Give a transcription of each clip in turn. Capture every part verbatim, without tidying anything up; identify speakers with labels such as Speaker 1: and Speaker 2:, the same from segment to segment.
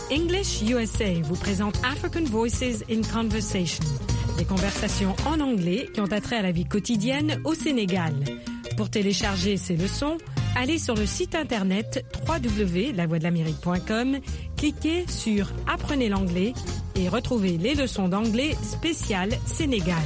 Speaker 1: English U S A vous présente African Voices in Conversation, des conversations en anglais qui ont attrait à la vie quotidienne au Sénégal. Pour télécharger ces leçons, allez sur le site internet w w w point la voix de l'amérique point com, cliquez sur Apprenez l'anglais et retrouvez les leçons d'anglais spéciales Sénégal.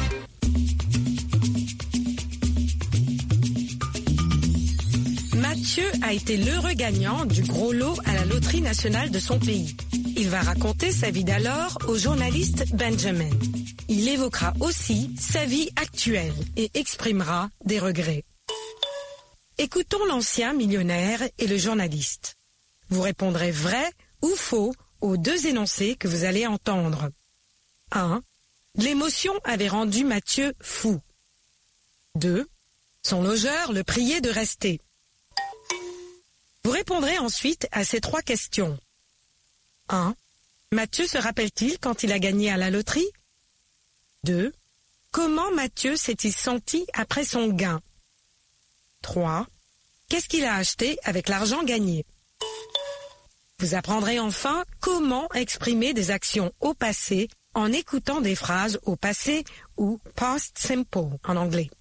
Speaker 1: Mathieu a été l'heureux gagnant du gros lot à la loterie nationale de son pays. Il va raconter sa vie d'alors au journaliste Benjamin. Il évoquera aussi sa vie actuelle et exprimera des regrets. Écoutons l'ancien millionnaire et le journaliste. Vous répondrez vrai ou faux aux deux énoncés que vous allez entendre. un. L'émotion avait rendu Mathieu fou. deux. Son logeur le priait de rester. Vous répondrez ensuite à ces trois questions. un. Mathieu se rappelle-t-il quand il a gagné à la loterie? deux. Comment Mathieu s'est-il senti après son gain? trois. Qu'est-ce qu'il a acheté avec l'argent gagné? Vous apprendrez enfin comment exprimer des actions au passé en écoutant des phrases au passé ou past simple en anglais.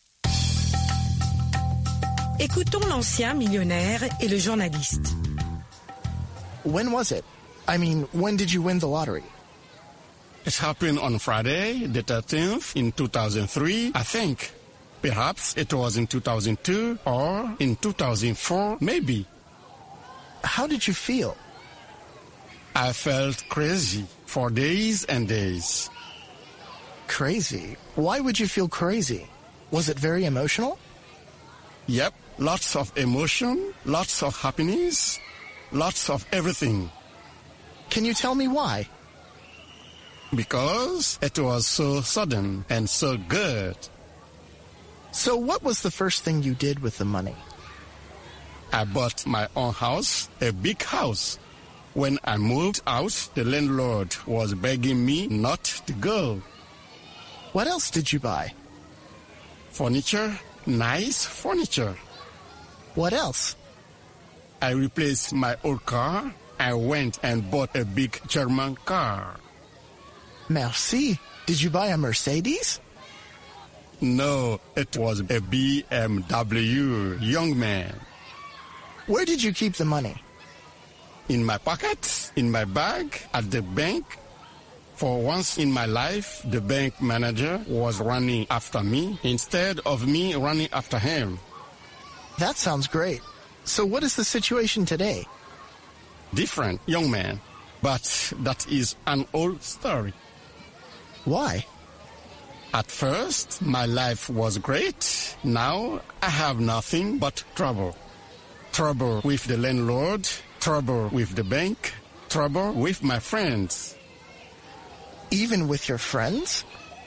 Speaker 1: Écoutons l'ancien millionnaire et le journaliste.
Speaker 2: When was it? I mean, when did you win the lottery?
Speaker 3: It happened on Friday, the thirteenth, in two thousand three, I think. Perhaps it was in two thousand two or in two thousand four, maybe.
Speaker 2: How did you feel?
Speaker 3: I felt crazy for days and days.
Speaker 2: Crazy? Why would you feel crazy? Was it very emotional?
Speaker 3: Yep, lots of emotion, lots of happiness, lots of everything.
Speaker 2: Can you tell me why?
Speaker 3: Because it was so sudden and so good.
Speaker 2: So what was the first thing you did with the money?
Speaker 3: I bought my own house, a big house. When I moved out, the landlord was begging me not to go.
Speaker 2: What else did you buy?
Speaker 3: Furniture, nice furniture.
Speaker 2: What else?
Speaker 3: I replaced my old car. I went and bought a big German car.
Speaker 2: Merci. Did you buy a Mercedes?
Speaker 3: No, it was a B M W, young man.
Speaker 2: Where did you keep the money?
Speaker 3: In my pocket, in my bag, at the bank. For once in my life, the bank manager was running after me instead of me running after him.
Speaker 2: That sounds great. So what is the situation today?
Speaker 3: Different, young man. But that is an old story.
Speaker 2: Why?
Speaker 3: At first, my life was great. Now, I have nothing but trouble. Trouble with the landlord, trouble with the bank, trouble with my friends.
Speaker 2: Even with your friends?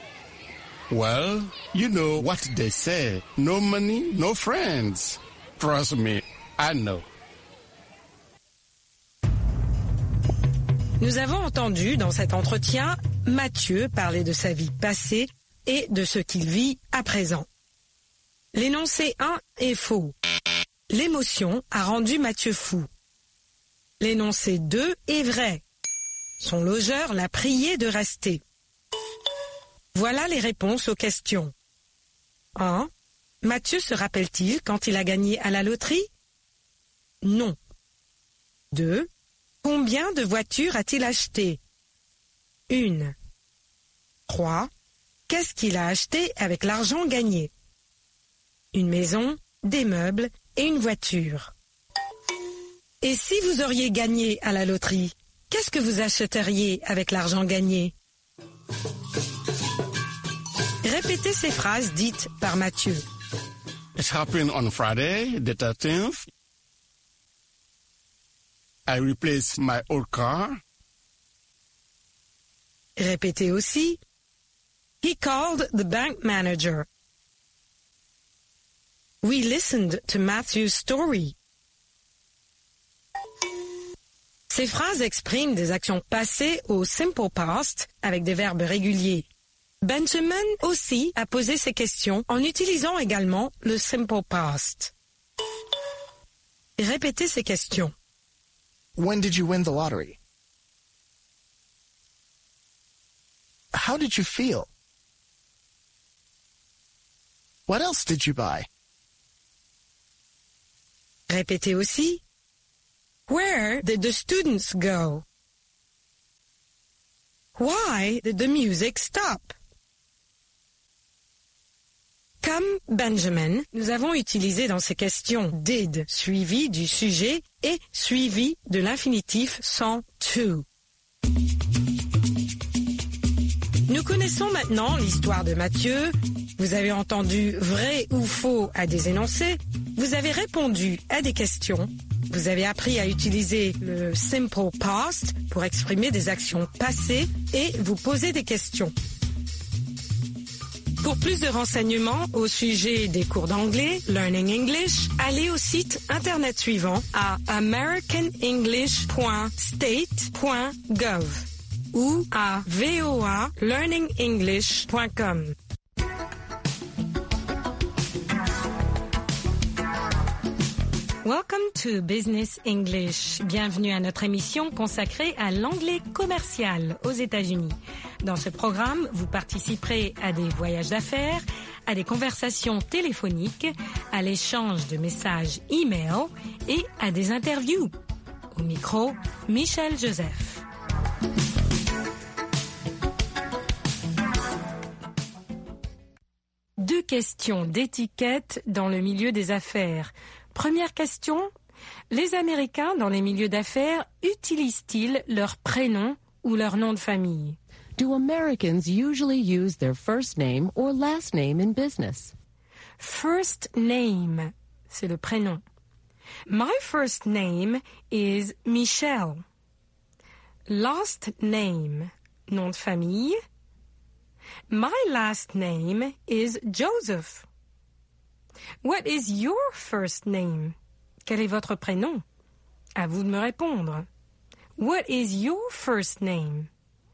Speaker 3: Well, you know what they say. No money, no friends. Trust me, I know.
Speaker 1: Nous avons entendu dans cet entretien Mathieu parler de sa vie passée et de ce qu'il vit à présent. L'énoncé un est faux. L'émotion a rendu Mathieu fou. L'énoncé deux est vrai. Son logeur l'a prié de rester. Voilà les réponses aux questions. un. Mathieu se rappelle-t-il quand il a gagné à la loterie? Non. deux. Combien de voitures a-t-il acheté? Une. trois. Qu'est-ce qu'il a acheté avec l'argent gagné? Une maison, des meubles et une voiture. Et si vous auriez gagné à la loterie, qu'est-ce que vous achèteriez avec l'argent gagné? Répétez ces phrases dites par Mathieu.
Speaker 3: It happened on Friday, the thirteenth. I replaced my old car.
Speaker 1: Répétez aussi. He called the bank manager. We listened to Matthew's story. Ces phrases expriment des actions passées au simple past avec des verbes réguliers. Benjamin aussi a posé ces questions en utilisant également le simple past. Répétez ces questions.
Speaker 2: When did you win the lottery? how did you feel? What else did you buy?
Speaker 1: Répétez aussi. Where did the students go? Why did the music stop? Comme Benjamin, nous avons utilisé dans ces questions did suivi du sujet et suivi de l'infinitif sans to. Nous connaissons maintenant l'histoire de Mathieu. Vous avez entendu vrai ou faux à des énoncés. Vous avez répondu à des questions. Vous avez appris à utiliser le simple past pour exprimer des actions passées et vous poser des questions. Pour plus de renseignements au sujet des cours d'anglais, Learning English, allez au site internet suivant à american english point state point gov ou à v o a learning english point com. Welcome to Business English. Bienvenue à notre émission consacrée à l'anglais commercial aux États-Unis. Dans ce programme, vous participerez à des voyages d'affaires, à des conversations téléphoniques, à l'échange de messages e-mail et à des interviews. Au micro, Michel Joseph. Deux questions d'étiquette dans le milieu des affaires. Première question, les Américains dans les milieux d'affaires utilisent-ils leur prénom ou leur nom de famille?
Speaker 4: Do Americans usually use their first name or last name in business?
Speaker 1: First name, c'est le prénom. My first name is Michelle. Last name, nom de famille. My last name is Joseph. What is your first name? Quel est votre prénom? À vous de me répondre. What is your first name?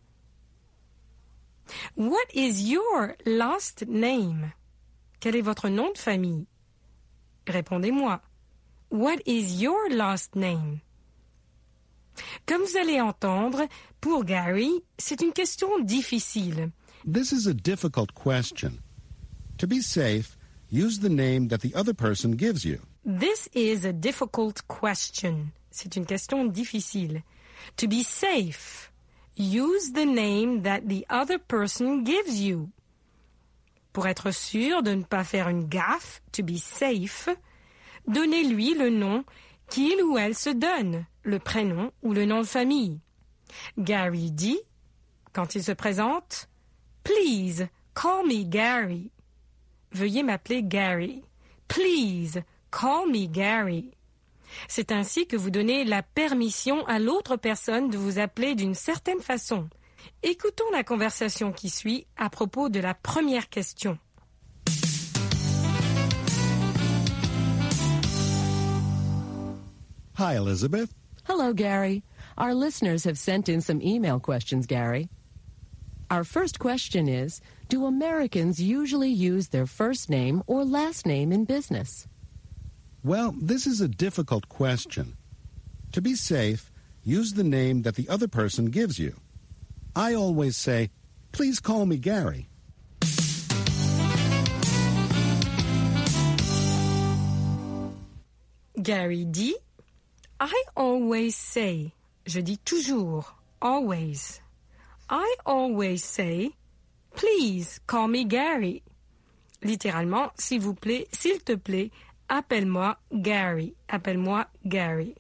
Speaker 1: What is your last name? Quel est votre nom de famille? Répondez-moi. What is your last name? Comme vous allez entendre, pour Gary, c'est une question difficile.
Speaker 5: This is a difficult question. To be safe, use the name that the other person gives you.
Speaker 1: This is a difficult question. C'est une question difficile. To be safe, use the name that the other person gives you. Pour être sûr de ne pas faire une gaffe, to be safe, donnez-lui le nom qu'il ou elle se donne, le prénom ou le nom de famille. Gary dit, quand il se présente, « Please, call me Gary ». Veuillez m'appeler Gary. Please, call me Gary. C'est ainsi que vous donnez la permission à l'autre personne de vous appeler d'une certaine façon. Écoutons la conversation qui suit à propos de la première question.
Speaker 5: Hi, Elizabeth.
Speaker 4: Hello, Gary. Our listeners have sent in some email questions, Gary. Our first question is, do Americans usually use their first name or last name in business?
Speaker 5: Well, this is a difficult question. To be safe, use the name that the other person gives you. I always say, please call me Gary.
Speaker 1: Gary dit, I always say, je dis toujours, always. I always say, please call me Gary. Littéralement, s'il vous plaît, s'il te plaît, appelle-moi Gary. Appelle-moi Gary.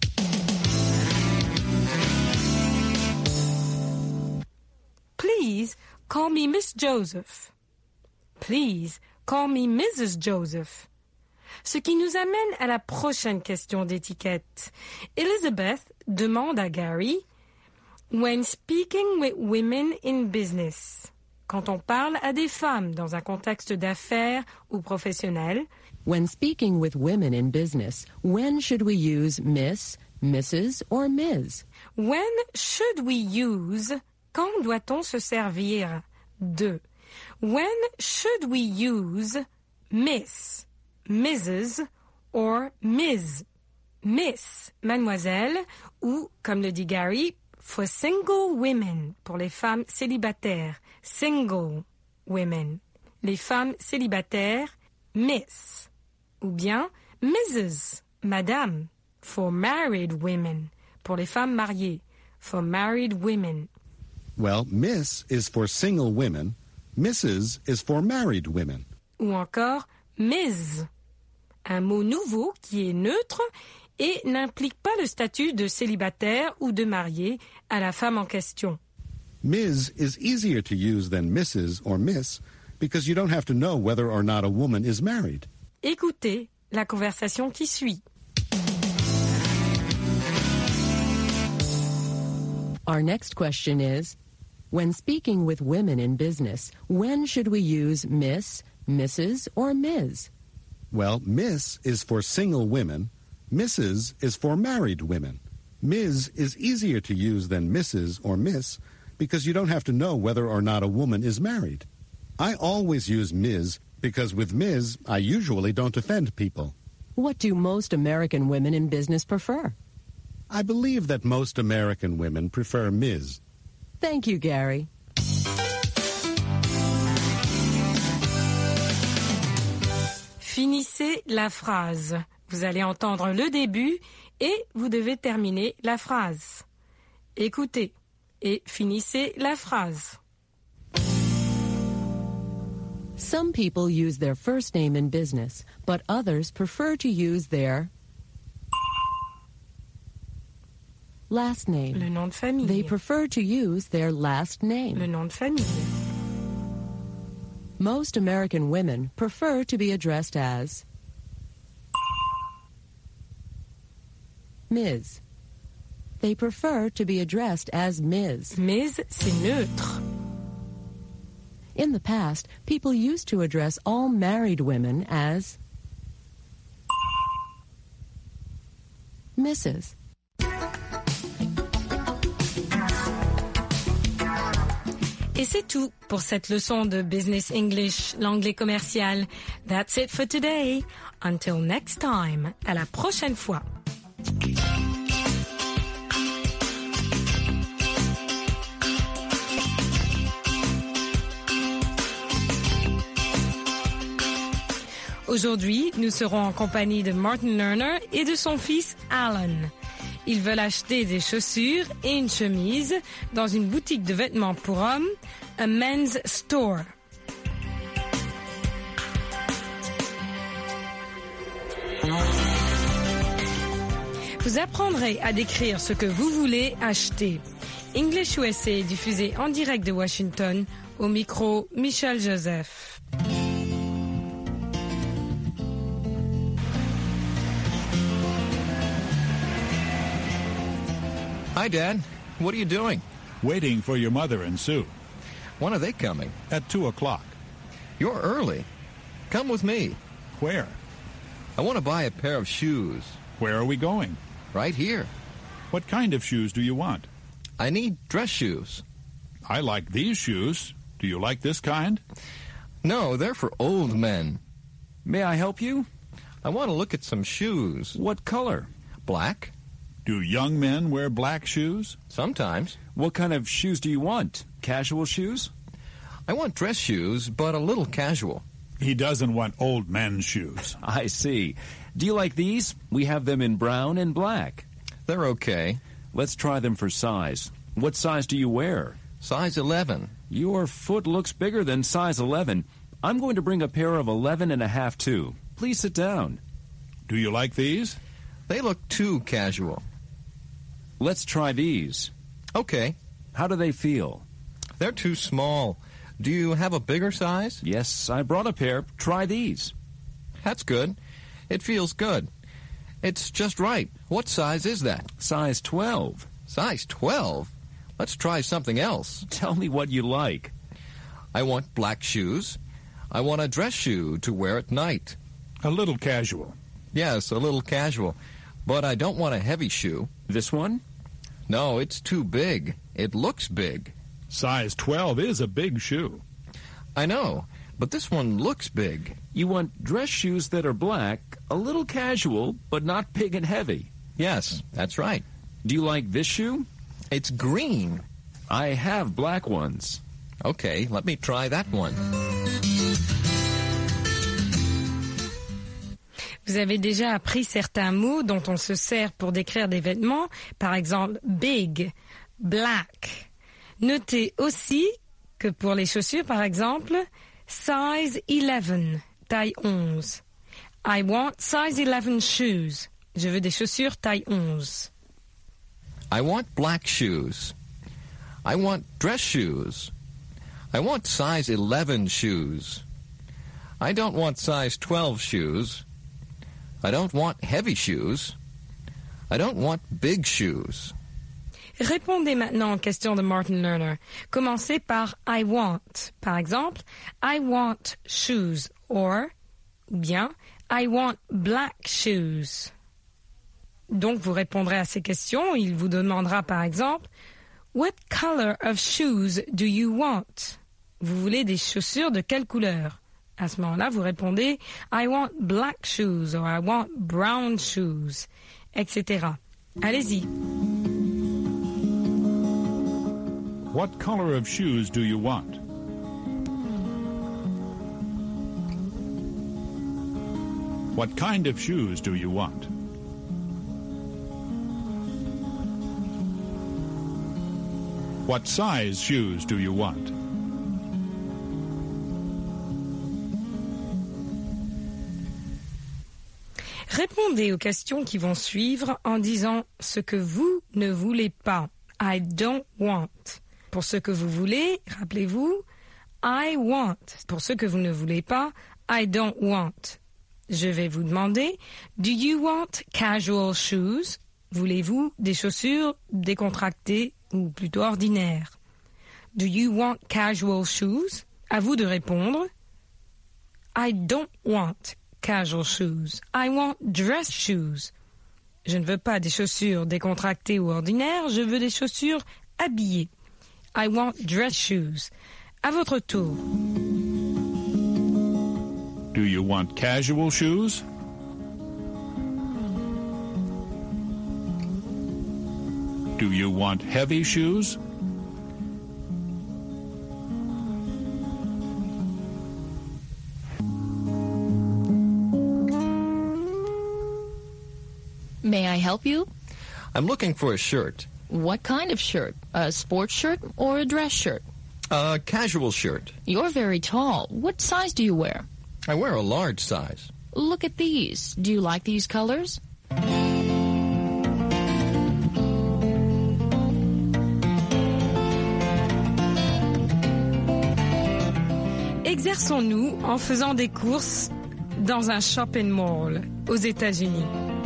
Speaker 1: Please call me Miss Joseph. Please call me Missus Joseph. Ce qui nous amène à la prochaine question d'étiquette. Elizabeth demande à Gary, when speaking with women in business, quand on parle à des femmes dans un contexte d'affaires ou professionnel,
Speaker 4: when speaking with women in business, when should we use Miss, Missus or Miz?
Speaker 1: When should we use, quand doit-on se servir de? When should we use Miss, Missus or Miz? Miss, mademoiselle, ou, comme le dit Gary, for single women, pour les femmes célibataires. Single women. Les femmes célibataires, Miss. Ou bien Missus, Madame, for married women, pour les femmes mariées. For married women.
Speaker 5: Well, Miss is for single women. Missus is for married women.
Speaker 1: Ou encore Miz, un mot nouveau qui est neutre et n'implique pas le statut de célibataire ou de marié à la femme en question.
Speaker 5: Miz is easier to use than Missus or Miss because you don't have to know whether or not a woman is married.
Speaker 1: Écoutez la conversation qui suit.
Speaker 4: Our next question is, when speaking with women in business, when should we use Miss, Missus, or Miz?
Speaker 5: Well, Miss is for single women. Missus is for married women. Miz is easier to use than Missus or Miss because you don't have to know whether or not a woman is married. I always use Miz because with Miz, I usually don't offend people.
Speaker 4: What do most American women in business prefer?
Speaker 5: I believe that most American women prefer Miz.
Speaker 4: Thank you, Gary.
Speaker 1: Finissez la phrase. Vous allez entendre le début et vous devez terminer la phrase. Écoutez et finissez la phrase.
Speaker 4: Some people use their first name in business, but others prefer to use their last name.
Speaker 1: Le nom de famille.
Speaker 4: They prefer to use their last name.
Speaker 1: Le nom de famille.
Speaker 4: Most American women prefer to be addressed as Miz. They prefer to be addressed as Miz.
Speaker 1: Miz, c'est neutre.
Speaker 4: In the past, people used to address all married women as Missus
Speaker 1: Et c'est tout pour cette leçon de Business English, l'anglais commercial. That's it for today. Until next time. À la prochaine fois. Aujourd'hui, nous serons en compagnie de Martin Lerner et de son fils Alan. Ils veulent acheter des chaussures et une chemise dans une boutique de vêtements pour hommes, a men's store. Vous apprendrez à décrire ce que vous voulez acheter. English U S A est diffusé en direct de Washington, au micro Michel Joseph.
Speaker 6: Hi, Dad. What are you doing?
Speaker 7: Waiting for your mother and Sue.
Speaker 6: When are they coming?
Speaker 7: At two o'clock.
Speaker 6: You're early. Come with me.
Speaker 7: Where?
Speaker 6: I want to buy a pair of shoes.
Speaker 7: Where are we going?
Speaker 6: Right here.
Speaker 7: What kind of shoes do you want?
Speaker 6: I need dress shoes.
Speaker 7: I like these shoes. Do you like this kind?
Speaker 6: No, they're for old men.
Speaker 8: May I help you?
Speaker 6: I want to look at some shoes.
Speaker 8: What color?
Speaker 6: Black.
Speaker 7: Do young men wear black shoes?
Speaker 6: Sometimes.
Speaker 8: What kind of shoes do you want? Casual shoes?
Speaker 6: I want dress shoes, but a little casual.
Speaker 7: He doesn't want old men's shoes.
Speaker 8: I see. Do you like these? We have them in brown and black.
Speaker 6: They're okay.
Speaker 8: Let's try them for size. What size do you wear?
Speaker 6: Size eleven.
Speaker 8: Your foot looks bigger than size eleven. I'm going to bring a pair of eleven and a half too. Please sit down.
Speaker 7: Do you like these?
Speaker 6: They look too casual.
Speaker 8: Let's try these.
Speaker 6: Okay.
Speaker 8: How do they feel?
Speaker 6: They're too small. Do you have a bigger size?
Speaker 8: Yes, I brought a pair. Try these.
Speaker 6: That's good. It feels good. It's just right. What size is that?
Speaker 8: Size twelve.
Speaker 6: Size twelve? Let's try something else.
Speaker 8: Tell me what you like.
Speaker 6: I want black shoes. I want a dress shoe to wear at night.
Speaker 7: A little casual.
Speaker 6: Yes, a little casual. But I don't want a heavy shoe.
Speaker 8: This one?
Speaker 6: No, it's too big. It looks big.
Speaker 7: Size twelve is a big shoe.
Speaker 6: I know, but this one looks big.
Speaker 8: You want dress shoes that are black, a little casual, but not big and heavy.
Speaker 6: Yes, that's right.
Speaker 8: Do you like this shoe?
Speaker 6: It's green.
Speaker 8: I have black ones.
Speaker 6: Okay, let me try that one.
Speaker 1: Vous avez déjà appris certains mots dont on se sert pour décrire des vêtements, par exemple big, black. Notez aussi que pour les chaussures, par exemple, size eleven, taille onze. I want size eleven shoes. Je veux des chaussures taille onze.
Speaker 6: I want black shoes. I want dress shoes. I want size eleven shoes. I don't want size twelve shoes. I don't want heavy shoes. I don't want big shoes.
Speaker 1: Répondez maintenant aux questions de Martin Lerner. Commencez par I want. Par exemple, I want shoes or, ou bien, I want black shoes. Donc, vous répondrez à ces questions. Il vous demandera par exemple, What color of shoes do you want? Vous voulez des chaussures de quelle couleur? À ce moment-là, vous répondez I want black shoes or I want brown shoes, et cetera. Allez-y.
Speaker 7: What color of shoes do you want? What kind of shoes do you want? What size shoes do you want?
Speaker 1: Répondez aux questions qui vont suivre en disant ce que vous ne voulez pas. I don't want. Pour ce que vous voulez, rappelez-vous, I want. Pour ce que vous ne voulez pas, I don't want. Je vais vous demander, do you want casual shoes? Voulez-vous des chaussures décontractées ou plutôt ordinaires? Do you want casual shoes? À vous de répondre. I don't want casual shoes. I want dress shoes. Je ne veux pas des chaussures décontractées ou ordinaires, je veux des chaussures habillées. I want dress shoes. À votre tour.
Speaker 7: Do you want casual shoes? Do you want heavy shoes?
Speaker 9: May I help you?
Speaker 6: I'm looking for a shirt.
Speaker 9: What kind of shirt? A sports shirt or a dress shirt?
Speaker 6: A casual shirt.
Speaker 9: You're very tall. What size do you wear?
Speaker 6: I wear a large size.
Speaker 9: Look at these. Do you like these colors?
Speaker 1: Exerçons-nous en faisant des courses dans un shopping mall aux États-Unis.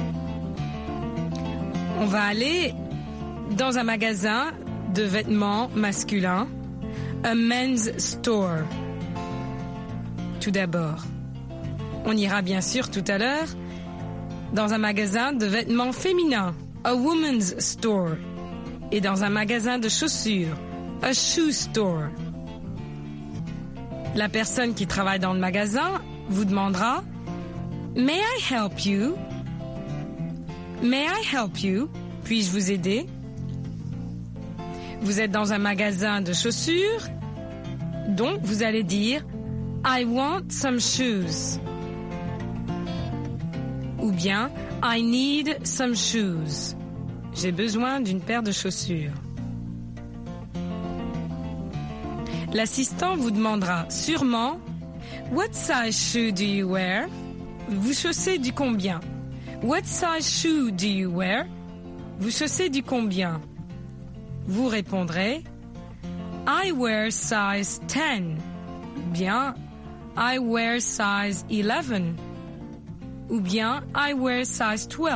Speaker 1: On va aller dans un magasin de vêtements masculins, a men's store. Tout d'abord, on ira bien sûr tout à l'heure dans un magasin de vêtements féminins, a woman's store, et dans un magasin de chaussures, a shoe store. La personne qui travaille dans le magasin vous demandera « May I help you? May I help you? Puis-je vous aider? » Vous êtes dans un magasin de chaussures, donc vous allez dire « I want some shoes » ou bien « I need some shoes ». J'ai besoin d'une paire de chaussures. L'assistant vous demandera sûrement « What size shoe do you wear? » Vous chaussez du combien? « What size shoe do you wear? » Vous chaussez du combien? Vous répondrez « I wear size ten » ou bien « I wear size eleven » ou bien « I wear size twelve ».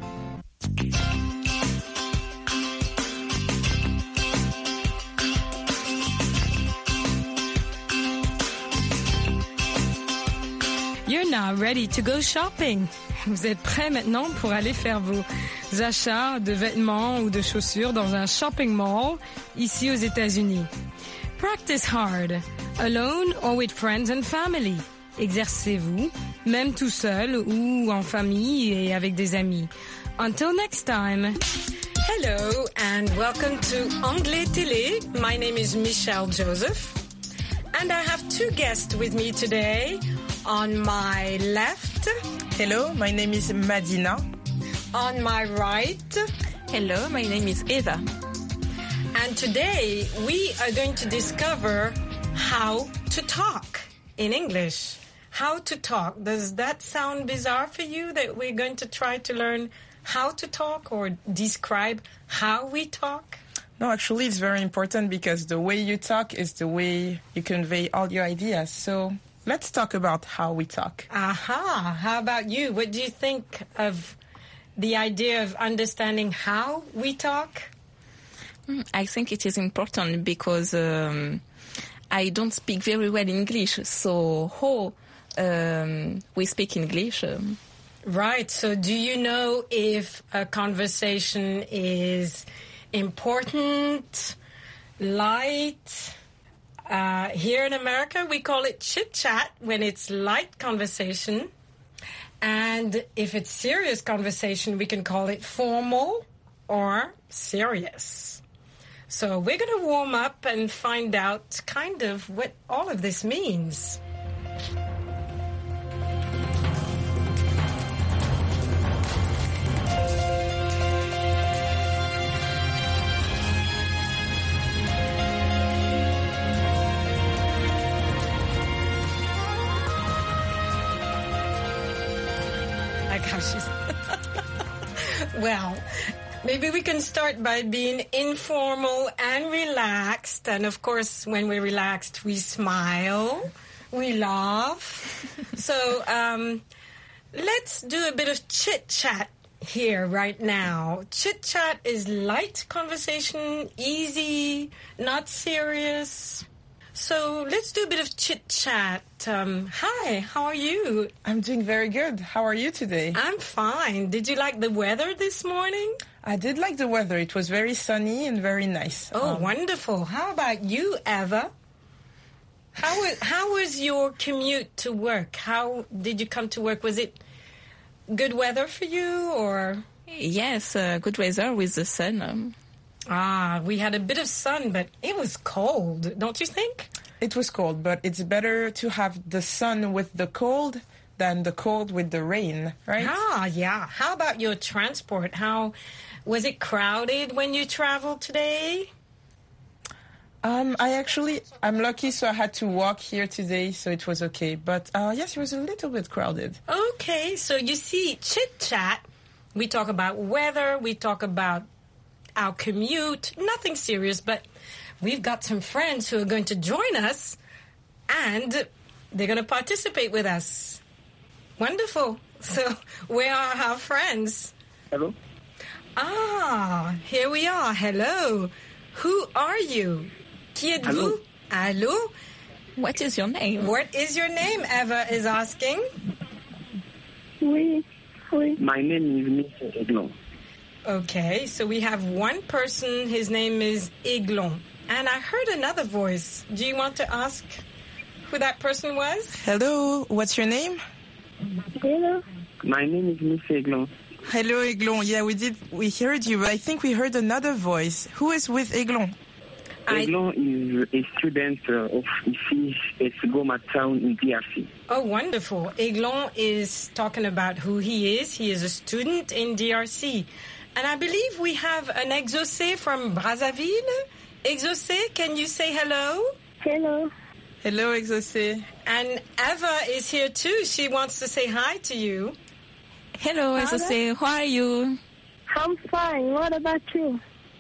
Speaker 1: You're now ready to go shopping. Vous êtes prêts maintenant pour aller faire vos achats de vêtements ou de chaussures dans un shopping mall ici aux États-Unis. Practice hard, alone or with friends and family. Exercez-vous, même tout seul ou en famille et avec des amis. Until next time. Hello and welcome to Anglais Télé. My name is Michelle Joseph and I have two guests with me today. On my left.
Speaker 10: Hello, my name is Madina.
Speaker 1: On my right.
Speaker 11: Hello, my name is Eva.
Speaker 1: And today we are going to discover how to talk in English. How to talk. Does that sound bizarre for you that we're going to try to learn how to talk or describe how we talk?
Speaker 10: No, actually it's very important because the way you talk is the way you convey all your ideas. So let's talk about how we talk.
Speaker 1: Aha. How about you? What do you think of the idea of understanding how we talk?
Speaker 11: I think it is important because um, I don't speak very well English. So how um, we speak English? Um,
Speaker 1: right. So do you know if a conversation is important, light? Uh, here in America, we call it chit-chat when it's light conversation. And if it's serious conversation, we can call it formal or serious. So we're going to warm up and find out kind of what all of this means. Well, maybe we can start by being informal and relaxed. And of course, when we're relaxed, we smile, we laugh. So um, let's do a bit of chit-chat here right now. Chit-chat is light conversation, easy, not serious. So let's do a bit of chit-chat. Um, hi, how are you?
Speaker 10: I'm doing very good. How are you today?
Speaker 1: I'm fine. Did you like the weather this morning?
Speaker 10: I did like the weather. It was very sunny and very nice.
Speaker 1: Oh,
Speaker 10: um,
Speaker 1: wonderful. How about you, Eva? How was, how was your commute to work? How did you come to work? Was it good weather for you or?
Speaker 11: Yes, uh, good weather with the sun. Um.
Speaker 1: Ah, we had a bit of sun, but it was cold, don't you think?
Speaker 10: It was cold, but it's better to have the sun with the cold than the cold with the rain, right?
Speaker 1: Ah, yeah. How about your transport? How was it crowded when you traveled today?
Speaker 10: Um, I actually, I'm lucky, so I had to walk here today, so it was okay. But uh, yes, it was a little bit crowded.
Speaker 1: Okay, so you see, chit-chat, we talk about weather, we talk about our commute, nothing serious, but we've got some friends who are going to join us and they're going to participate with us. Wonderful. So where are our friends?
Speaker 12: Hello.
Speaker 1: Ah, here we are. Hello. Who are you? Qui êtes-vous? Hello.
Speaker 11: What is your name?
Speaker 1: What is your name? Eva is asking.
Speaker 12: Oui. Oui. My name is Mister Eglon.
Speaker 1: Okay, so we have one person, his name is Eglon. And I heard another voice. Do you want to ask who that person was?
Speaker 10: Hello, what's your name?
Speaker 12: Hello. My name is Mister Eglon.
Speaker 10: Hello, Eglon. Yeah, we did, we heard you, but I think we heard another voice. Who is with Eglon?
Speaker 12: Eglon is a student uh, of Ici at Goma town in D R C.
Speaker 1: Oh, wonderful. Eglon is talking about who he is. He is a student in D R C. And I believe we have an Exaucé from Brazzaville. Exaucé, can you say hello?
Speaker 12: Hello.
Speaker 10: Hello, Exaucé.
Speaker 1: And Eva is here too. She wants to say hi to you.
Speaker 11: Hello, Exaucé. How are you?
Speaker 12: I'm fine. What about you?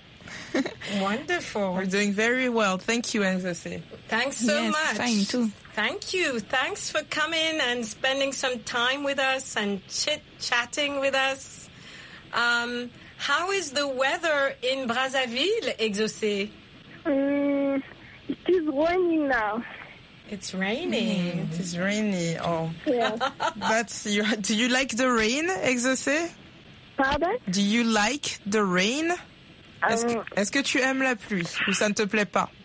Speaker 1: Wonderful.
Speaker 10: We're doing very well. Thank you, Exaucé.
Speaker 1: Thanks so
Speaker 11: yes,
Speaker 1: much.
Speaker 11: Fine too.
Speaker 1: Thank you. Thanks for coming and spending some time with us and chit-chatting with us. Um, how is the weather in Brazzaville, Exaucé?
Speaker 12: Um, it is raining now.
Speaker 1: It's raining.
Speaker 10: Mm, it is rainy. Oh,
Speaker 12: yeah.
Speaker 10: That's you. Do you like the rain, Exaucé?
Speaker 12: Pardon?
Speaker 10: Do you like the rain? Est-ce que, est-ce que tu aimes la pluie ou ça ne te plaît pas?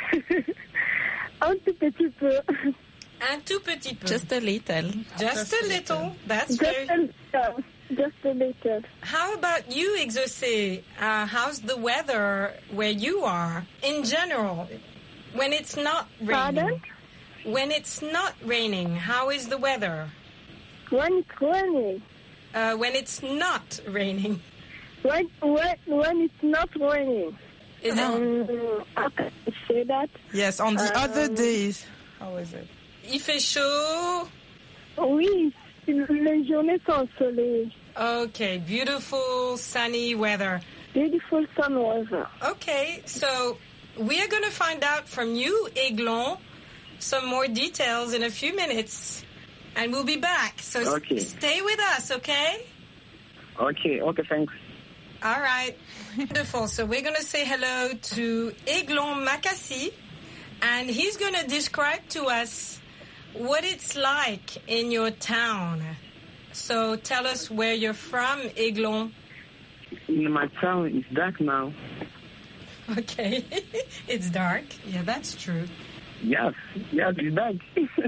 Speaker 12: Un tout petit peu.
Speaker 1: Un tout petit peu.
Speaker 11: Just a little.
Speaker 1: Just a little. That's
Speaker 12: Just
Speaker 1: very...
Speaker 12: a little. Just a
Speaker 13: better.
Speaker 1: How about you, Exaucé? Uh, how's the weather where you are in general? When it's not raining.
Speaker 13: Pardon?
Speaker 1: When it's not raining, how is the weather?
Speaker 13: When it's raining.
Speaker 1: Uh, when it's not raining.
Speaker 13: When, when, when it's not raining.
Speaker 1: Is
Speaker 13: um,
Speaker 1: it?
Speaker 13: How can I say that?
Speaker 10: Yes, on the
Speaker 13: Um,
Speaker 10: other days. How is it?
Speaker 1: Il fait chaud.
Speaker 13: Oui, les journées sont ensoleillées.
Speaker 1: Okay, beautiful sunny weather.
Speaker 13: Beautiful sun weather.
Speaker 1: Okay, so we are going to find out from you, Aiglon, some more details in a few minutes, and we'll be back. So s-
Speaker 12: Okay.
Speaker 1: stay with us, okay?
Speaker 12: Okay, okay, thanks.
Speaker 1: All right. Wonderful. So we're going to say hello to Aiglon Makassi, and he's going to describe to us what it's like in your town. So tell us where you're from, Aiglon.
Speaker 12: In my town, it's dark now.
Speaker 1: Okay. It's dark. Yeah, that's true.
Speaker 12: Yes, yes, it's dark.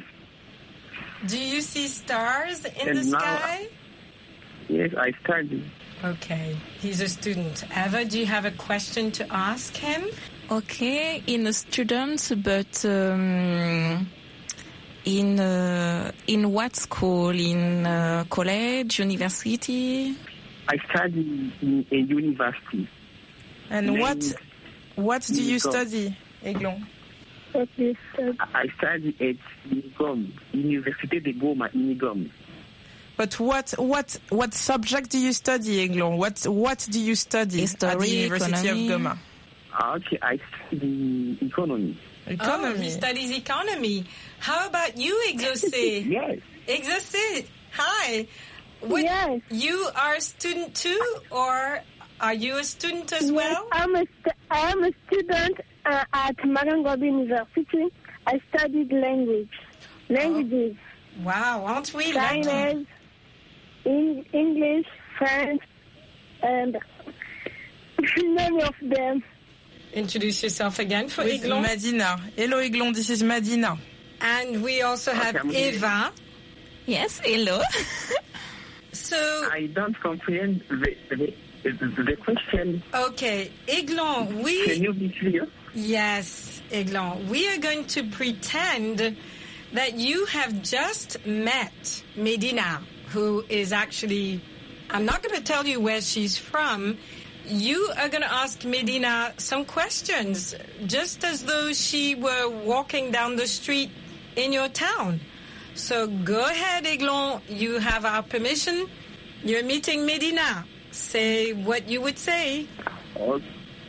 Speaker 1: Do you see stars in
Speaker 12: And
Speaker 1: the
Speaker 12: now-
Speaker 1: sky?
Speaker 12: Yes, I study.
Speaker 1: Okay. He's a student. Eva, do you have a question to ask him?
Speaker 11: Okay, in a student, but um, in uh, in what school? In uh, college, university?
Speaker 12: I study in a university.
Speaker 10: And
Speaker 12: Named
Speaker 10: what what do you
Speaker 12: Unigom.
Speaker 10: study, Aiglon?
Speaker 13: What is that?
Speaker 12: I study at Unigom, Université de Goma, Unigom.
Speaker 10: But what what what subject do you study, Aiglon? What what do you study at the
Speaker 11: History,
Speaker 10: University
Speaker 11: economy.
Speaker 10: of Goma?
Speaker 12: Ah, okay, I study economy.
Speaker 1: Oh,
Speaker 10: Economy.
Speaker 1: he studies economy. How about you, Exaucé?
Speaker 12: Yes.
Speaker 1: Exaucé, hi. What,
Speaker 13: Yes.
Speaker 1: You are a student too, or are you a student as
Speaker 13: Yes,
Speaker 1: well?
Speaker 13: I'm a, st- I am a student uh, at Marangobi University. I studied language. Languages.
Speaker 1: Wow, aren't we lucky?
Speaker 13: Chinese, in, English, French, and many of them.
Speaker 1: Introduce yourself again for
Speaker 10: With
Speaker 1: Aiglon.
Speaker 10: Madina. Hello, Aiglon. This is Madina.
Speaker 1: And we also have
Speaker 12: I'm here.
Speaker 1: Eva.
Speaker 11: Yes, hello.
Speaker 1: So,
Speaker 12: I don't comprehend the, the, the, the question.
Speaker 1: okay, Aiglon,
Speaker 12: Can
Speaker 1: we...
Speaker 12: you be clear?
Speaker 1: Yes, Aiglon, we are going to pretend that you have just met Medina, who is actually... I'm not going to tell you where she's from. You are going to ask Medina some questions, just as though she were walking down the street in your town. So go ahead, Aiglon. You have our permission. You're meeting Medina. Say what you would say.
Speaker 12: Okay,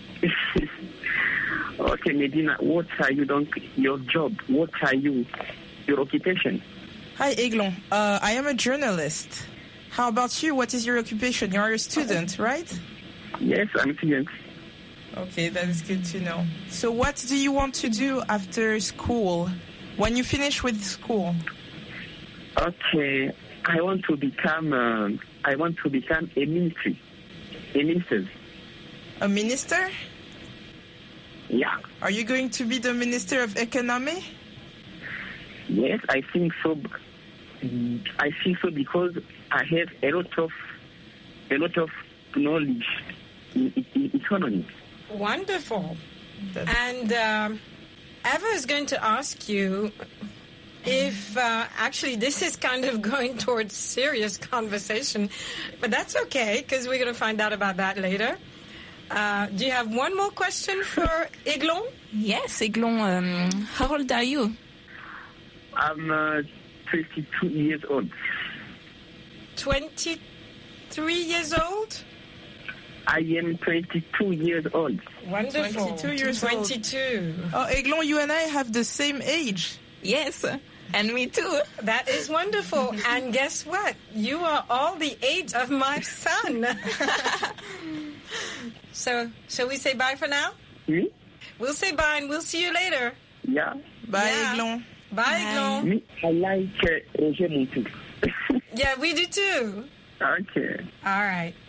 Speaker 12: okay Medina, what are you doing? Your job? What are you? Your occupation?
Speaker 10: Hi, Aiglon. Uh, I am a journalist. How about you? What is your occupation? You are a student, right?
Speaker 12: Yes, I'm a student.
Speaker 10: Okay, that is good to know. So what do you want to do after school? When you finish with school?
Speaker 12: Okay, I want to become. Uh, I want to become a ministry, a minister.
Speaker 10: A minister?
Speaker 12: Yeah.
Speaker 10: Are you going to be the Minister of Economy?
Speaker 12: Yes, I think so. I think so because I have a lot of, a lot of knowledge in, in economy.
Speaker 1: Wonderful. And um, Eva is going to ask you if, uh, actually, this is kind of going towards serious conversation, but that's okay, because we're going to find out about that later. Uh, do you have one more question for Aiglon?
Speaker 11: Yes, Aiglon, um, how old are you?
Speaker 12: I'm uh, twenty-two years old.
Speaker 1: twenty-three years old?
Speaker 12: I am twenty-two years old.
Speaker 1: Wonderful.
Speaker 10: twenty-two years old.
Speaker 1: twenty-two.
Speaker 10: Oh, Aiglon, you and I have the same age.
Speaker 11: Yes, and me too.
Speaker 1: That is wonderful. And guess what? You are all the age of my son. So, shall we say bye for now?
Speaker 12: Hmm?
Speaker 1: We'll say bye and we'll see you later.
Speaker 12: Yeah.
Speaker 10: Bye,
Speaker 1: Yeah.
Speaker 10: Aiglon.
Speaker 1: Bye, Aiglon.
Speaker 12: Me, I like uh, Roger Montou.
Speaker 1: Yeah, we do too.
Speaker 12: Okay.
Speaker 1: All right.